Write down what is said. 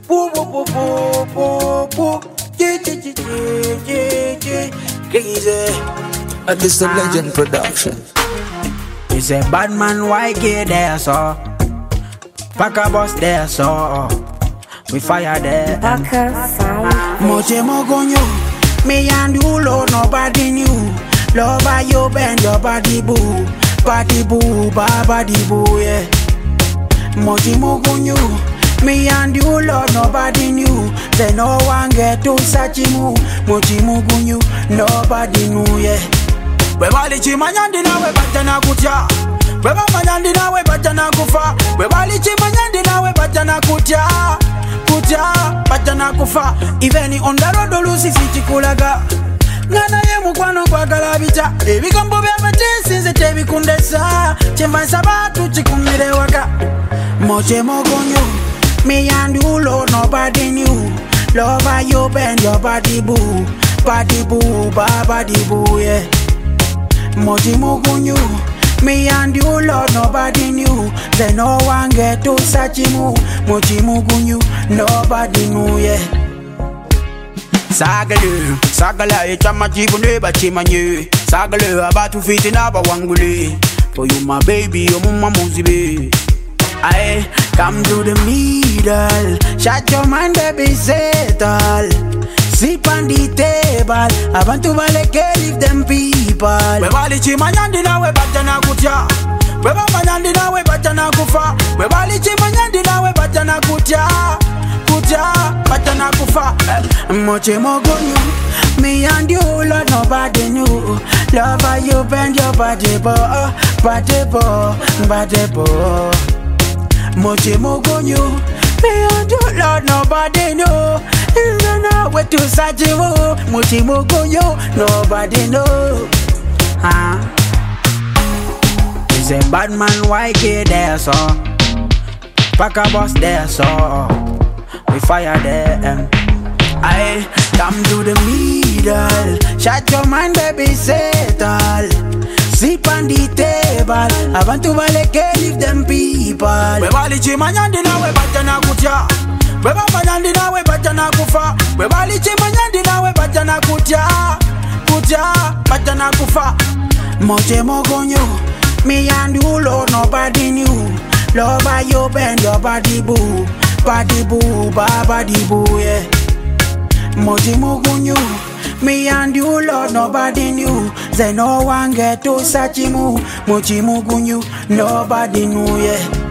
Boo boo boo boo boo boo. Crazy. This is the Legend Production. It's a bad man YK there, so pack a bus there, so we fire there. Moche mogonyo, me and you, Lord, nobody knew. Lover, you bend your body boo, body boo, yeah. Moche mogonyo, me and you, Lord, nobody knew. Say no one get to such a move. Moche mogonyo, nobody knew, yeah. We bali chimanyandi na we batana kutya. We bamanyandi na we batana kufa. We bali chimanyandi na we batana kutya. Batana kufa. Even on the road olusi sichikulaga. Ngana ye mukwano kwagala bicha. Ebigambo by'amatesi nze tebikundesa. Chembansa batu chikumire waka. Moche mogonyo, me and you, Lord, nobody knew. Lover, you bend your body boo, body boo, yeah. Mochi mugunyu, me and you, Lord, nobody knew. Say no one get to such a move. Mochi mugunyu, nobody knew, yeah. Sagale, chama jibune bachimanye. Sagale, abatu fiti na bawangule. For you my baby, your mama muzibe. Aye, come to the middle. Shut your mind, baby, settle. Sip on the table. I want to leave them people. We bali chimanyandi na we batana kutya. We bamanyandi na we batana kufa. We bali chimanyandi na we batana kutya. Batana kufa. Moche mogonyo, me and you, Lord, nobody knew. Lover, you bend your body bo. Moche mogonyo, me and you, Lord, nobody know. You don't know where to search you. Mochi mogonyo, nobody know. It's a bad man YK there, so pack a bus there, so we fire them. Aye, come to the middle. Shut your mind, baby, settle. Sip on the table. I want to leave them people. We bali chimanyandi na we batana kutya. We bamanyandi na we batana kufa. We bali chimanyandi na we batana kutya. Batana kufa. Moche mogonyo, me and you, Lord, nobody knew. Lover, you bend your body boo, body boo, yeah. Moche mogonyo, me and you, Lord, nobody knew. Say no one get to such a move. Mochi mugunyu, nobody knew, yeah.